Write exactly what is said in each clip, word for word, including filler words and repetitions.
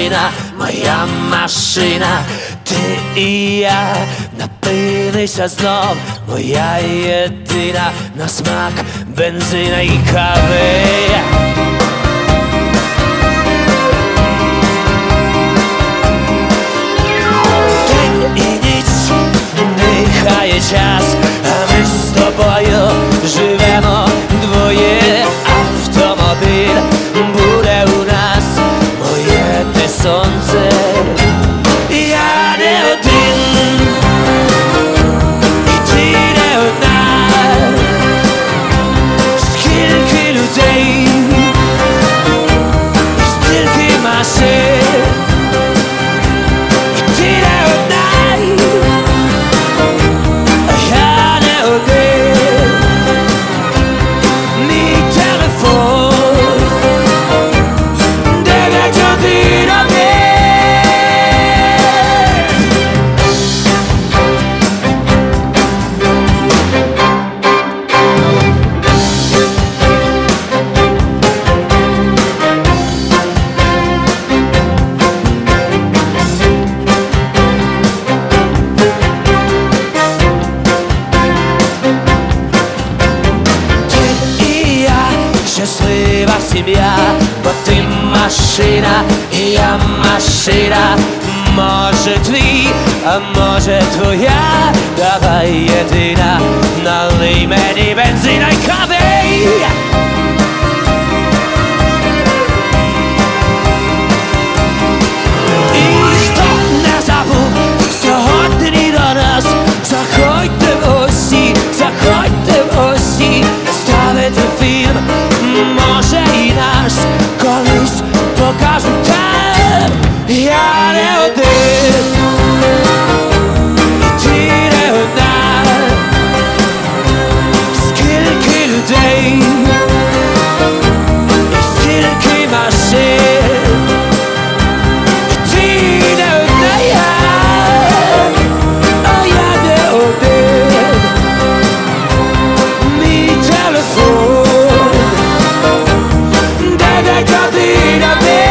машина, моя машина, ти і я напилися знов, моя єдина, на смак бензина і кави. День і ніч, дихає час, а ми з тобою живемо двоє. Автомобіль буде у нас, моє те сонце. Я не один, і ти не одна. Скільки людей, і стільки машин, і ти не одна, а я не один. Мій телефон дев'ять один один. Щаслива сім'я, бо ти машина, і я машина. Може твій, а може твоя, давай єдина, налий мені бензина й кави. І хто не забув сьогодні до нас, заходьте в осі, заходьте в осі, ставити фільм, може і наш, колись покажуть там. Я не один, і ти не одна. Скільки людей, і стільки машин, і ти не одна, я, а я не один. Мій телефон дев'ять один один.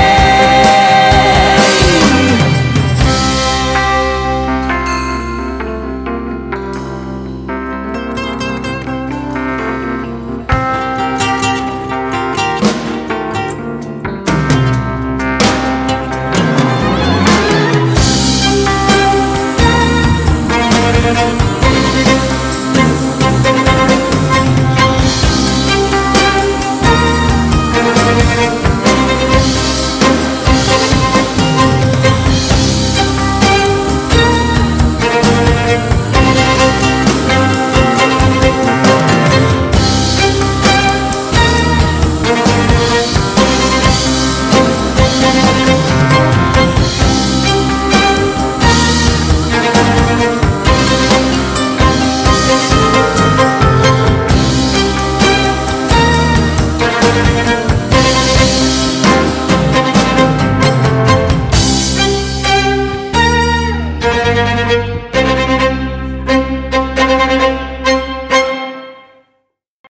Thank you.